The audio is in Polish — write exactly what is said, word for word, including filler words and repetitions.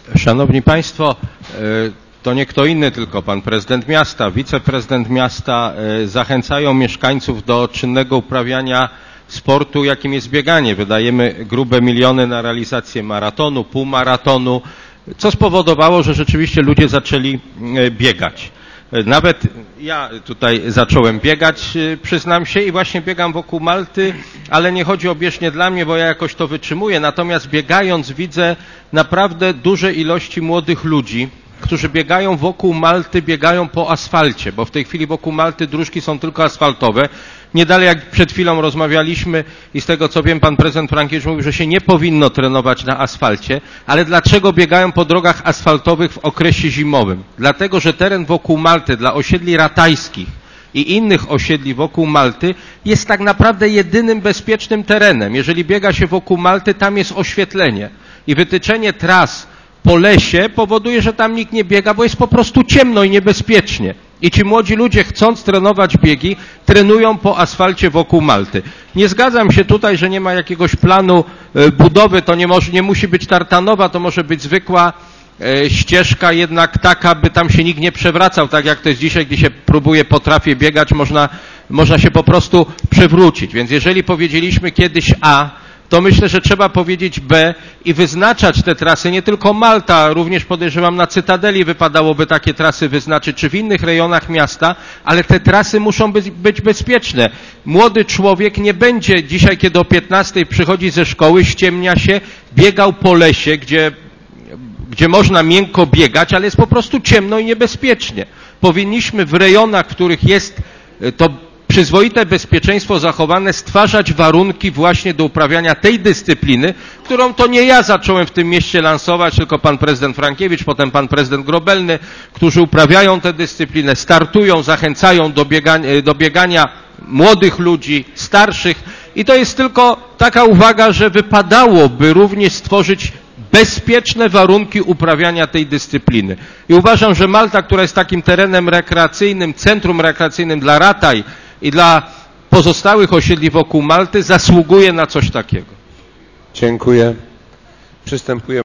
Szanowni Państwo, to nie kto inny, tylko pan prezydent miasta, wiceprezydent miasta zachęcają mieszkańców do czynnego uprawiania sportu, jakim jest bieganie. Wydajemy grube miliony na realizację maratonu, półmaratonu, co spowodowało, że rzeczywiście ludzie zaczęli biegać. Nawet ja tutaj zacząłem biegać, przyznam się, i właśnie biegam wokół Malty, ale nie chodzi o bieżnię dla mnie, bo ja jakoś to wytrzymuję. Natomiast biegając widzę naprawdę duże ilości młodych ludzi, którzy biegają wokół Malty, biegają po asfalcie, bo w tej chwili wokół Malty dróżki są tylko asfaltowe. Nie dalej jak przed chwilą rozmawialiśmy i z tego co wiem, pan prezydent Frankiewicz mówił, że się nie powinno trenować na asfalcie, ale dlaczego biegają po drogach asfaltowych w okresie zimowym? Dlatego, że teren wokół Malty dla osiedli ratajskich i innych osiedli wokół Malty jest tak naprawdę jedynym bezpiecznym terenem. Jeżeli biega się wokół Malty, tam jest oświetlenie i wytyczenie tras po lesie powoduje, że tam nikt nie biega, bo jest po prostu ciemno i niebezpiecznie. I ci młodzi ludzie, chcąc trenować biegi, trenują po asfalcie wokół Malty. Nie zgadzam się tutaj, że nie ma jakiegoś planu budowy, to nie, może, nie musi być tartanowa, to może być zwykła e, ścieżka, jednak taka, by tam się nikt nie przewracał, tak jak to jest dzisiaj, gdy się próbuje po trafie biegać, można, można się po prostu przewrócić. Więc jeżeli powiedzieliśmy kiedyś A, to myślę, że trzeba powiedzieć B i wyznaczać te trasy, nie tylko Malta, również podejrzewam na Cytadeli wypadałoby takie trasy wyznaczyć, czy w innych rejonach miasta, ale te trasy muszą być, być bezpieczne. Młody człowiek nie będzie dzisiaj, kiedy o piętnastej przychodzi ze szkoły, ściemnia się, biegał po lesie, gdzie, gdzie można miękko biegać, ale jest po prostu ciemno i niebezpiecznie. Powinniśmy w rejonach, w których jest to przyzwoite bezpieczeństwo zachowane, stwarzać warunki właśnie do uprawiania tej dyscypliny, którą to nie ja zacząłem w tym mieście lansować, tylko pan prezydent Frankiewicz, potem pan prezydent Grobelny, którzy uprawiają tę dyscyplinę, startują, zachęcają do biegania, do biegania młodych ludzi, starszych i to jest tylko taka uwaga, że wypadałoby również stworzyć bezpieczne warunki uprawiania tej dyscypliny. I uważam, że Malta, która jest takim terenem rekreacyjnym, centrum rekreacyjnym dla Rataj i dla pozostałych osiedli wokół Malty, zasługuje na coś takiego. Dziękuję. Przystępujemy